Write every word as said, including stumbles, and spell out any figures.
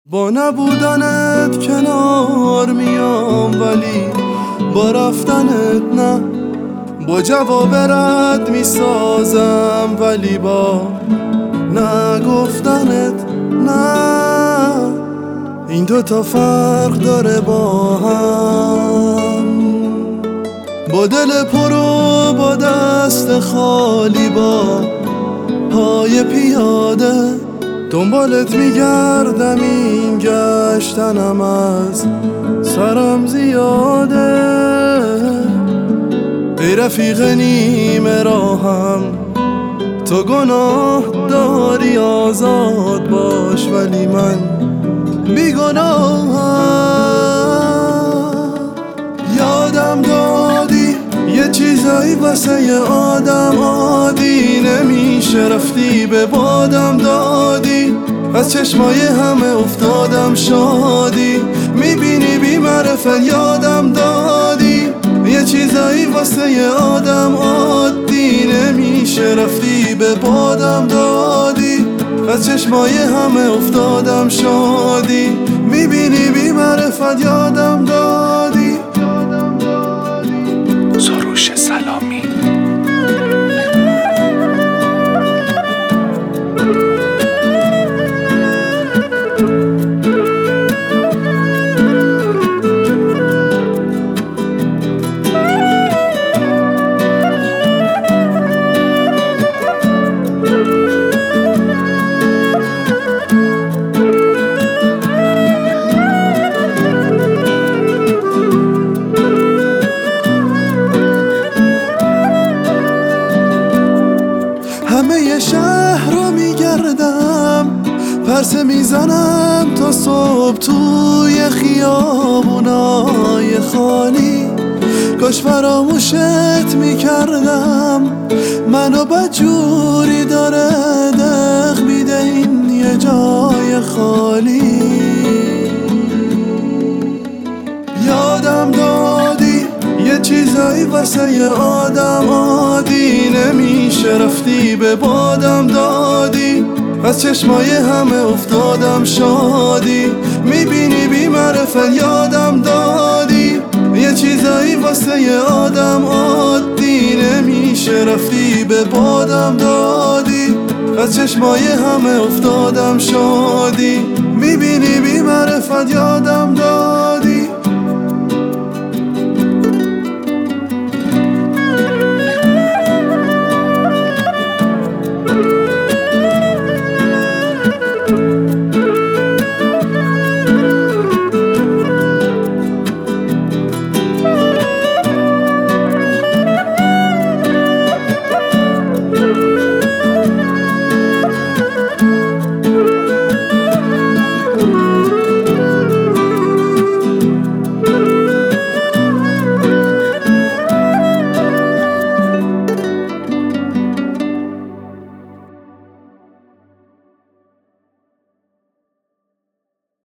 با نبودنت کنار میام ولی با رفتنت نه. با جواب رد میسازم ولی با نگفتنت نه. این دوتا فرق داره با هم، با دل پرو با دست خالی با پای پیاده دنبالت میگردم. این گشتنم از سرم زیاده. ای رفیق نیمه راهم، تو گناه داری آزاد باش ولی من بیگناهم. یادم دادی یه چیزایی واسه یه آدم عادی نمیشه، رفتی به بادم دادی، از چشمای همه افتادم شادی. میبینی بی معرفت یادم دادی یه چیزایی واسه یه آدم عادی نمیشه، رفتی به بادم دادی، از چشمای همه افتادم شادی. میبینی بی معرفت یادم دادی. سروش سلامی. همه شهر رو میگردم، پرسه میزنم تا صبح توی خیابونای خالی. کاش فراموشت میکردم، منو بدجوری داره دق میده این یه جای خالی. یادم دادی یه چیزایی واسه یه آدم عادی نمیشه، رفتی به بادم دادی، از چشمای همه افتادم شادی. میبینی بی معرفت یادم دادی یه چیزایی واسه یه آدم عادی نمیشه، رفتی به بادم دادی، از چشمای همه افتادم شادی. میبینی بی معرفت یادم دادی.